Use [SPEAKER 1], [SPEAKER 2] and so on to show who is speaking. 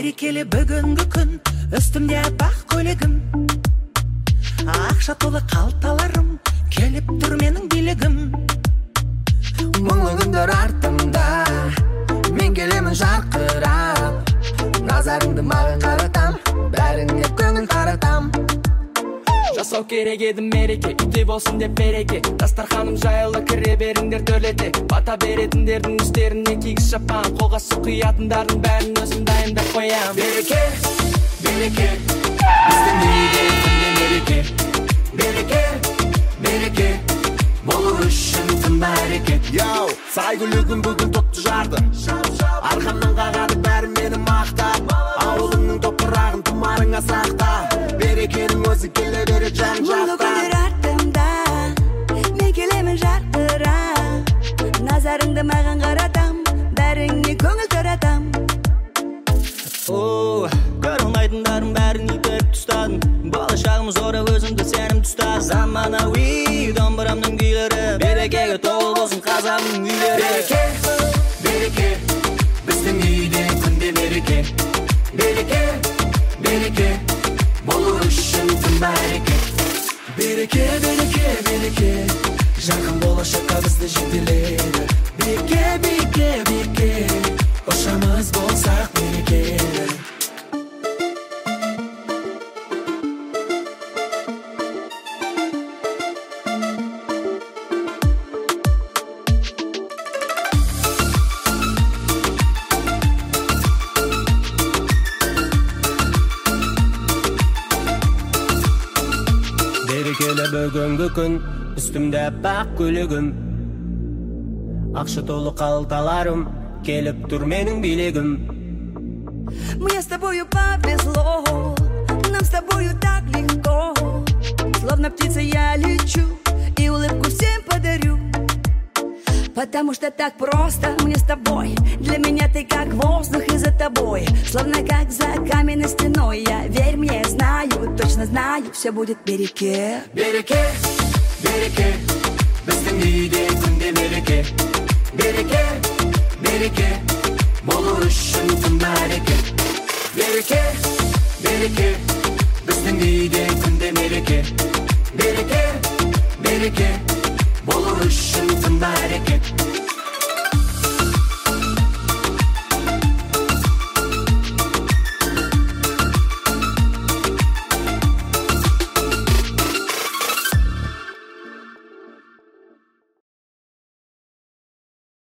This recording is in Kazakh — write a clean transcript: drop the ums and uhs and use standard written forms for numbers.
[SPEAKER 1] Берекелі бүгінгі күн, үстімде бақ көлігім, ақша толы қалталарым, келіп тұр менің билігім. Мұңлы күндер артымда, мен келемін жарқырап, назарыңды маған қаратам, бәріңе көңіл таратам.
[SPEAKER 2] Жасау керек еді мереке, үйде болсын деп береке. Дастарханым жайылы, кіре беріңдер төрлете. Бата беретіндердің үстеріне кигіз шапан, қолға су құятындардың бәрін өзім дайындап қоям.
[SPEAKER 1] Береке, береке, біздің үйде күнде мереке. Береке, береке, болу үшін тым әрекет.
[SPEAKER 3] Йоу, сай күлігін бүгін топты жарды, арқамнан қағады бәрі мені мақтап. Ауылыңның топырағын тұмарыңа сақта, берекенің өзі келе бере жан жақта.
[SPEAKER 4] Мұңлы күндер артымда, мен келемін жарқырап, назарыңды маған қаратам, бәріңе көңіл таратам.
[SPEAKER 5] Көре алмайтындардың бәрін итеріп тұстадым, болашағым зор өзімді сенімді ұстадым. Заманауи домбырамның күйлері, берекеге толы болсын қазағымның үйлері.
[SPEAKER 1] Береке, береке, біздің үйде күнде мереке. Береке, береке, болу үшін тым әрекет. Береке, береке, береке, жарқын болашаққа бізді жетеледі. Береке, береке, береке, қошамыз болсақ береке.
[SPEAKER 5] Берекелі бүгінгі күн, үстімде бақ көлігім, ақша толы қалталарым, келіп тұр менің билігім.
[SPEAKER 4] Мне с тобою повезло, нам с тобою так легко. Словно птица я лечу и улыбку всем подарю. Потому что так просто мне с тобой, для меня ты как воздух и за тобой, словно как за каменной стеной. Я, верь мне, знаю, точно знаю, все будет береке.
[SPEAKER 1] Береке, береке, біздің үйде күнде мереке. Береке, береке, болу үшін тым әрекет. Береке, береке, біздің үйде күнде мереке. Береке, береке, болу үшін тым әрекет.